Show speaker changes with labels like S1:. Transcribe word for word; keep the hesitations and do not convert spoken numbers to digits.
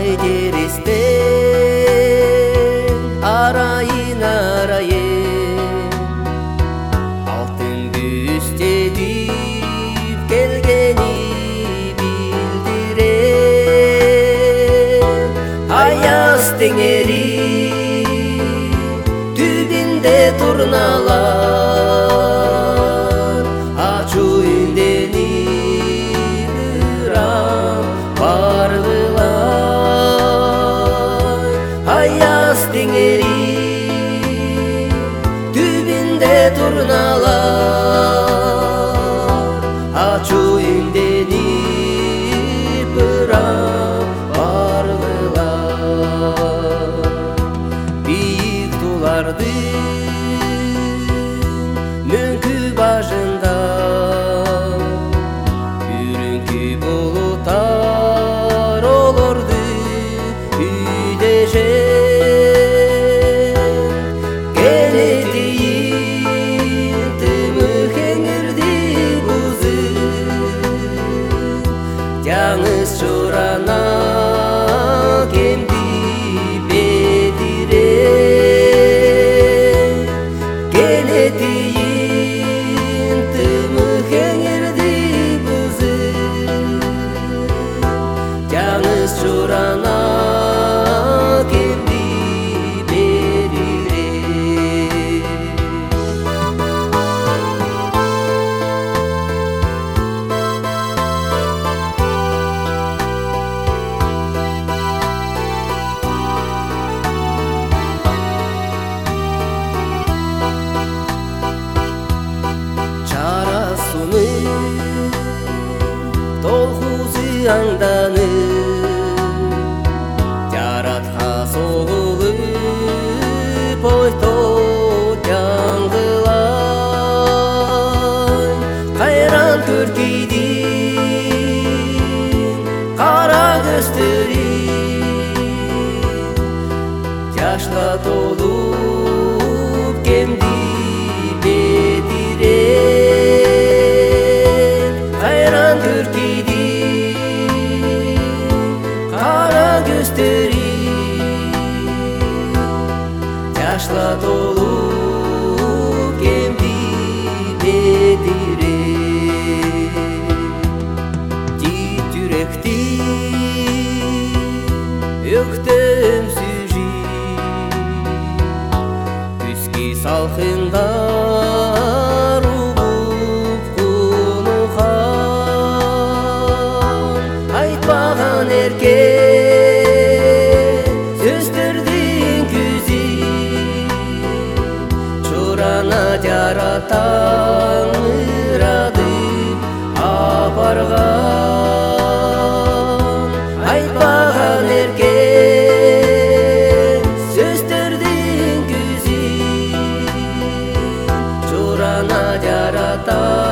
S1: Айдерестен арайын арайын алтын күстедип келгени билдирем. Аяз теңери түбүндө турналар ачуу үнденип ырам баргылар. Аяз теңери түбүндө турналар ачуу үнденип ырам баргылар. Бийик тулардын мөңкү башында үрүңкү булуттар олорду үйдешет. Кенетийин тымык эңирди бузуп жаңыз чорана кемди бедире. Кенетийин тымык эңирди бузуп жаңыз чорана кемди бедире. Чарасунун толкузу аңданып жаратка согулуп ойто жаңгылай. Кайран көркөйдүн кара көздөрү жашка толуп кемди бедире. Кайран көркөйдүн кара көздөрү жашка толуп кемди бедире. Жит жүрөктү өктөмсүжүп күзгү салкындар угуп кунукан. Айтпаган эркек сөздөрдүн күзү чорана жаратан ырадып апарган. Айтпаган эркек сөздөрдүн күзү чорана жаратан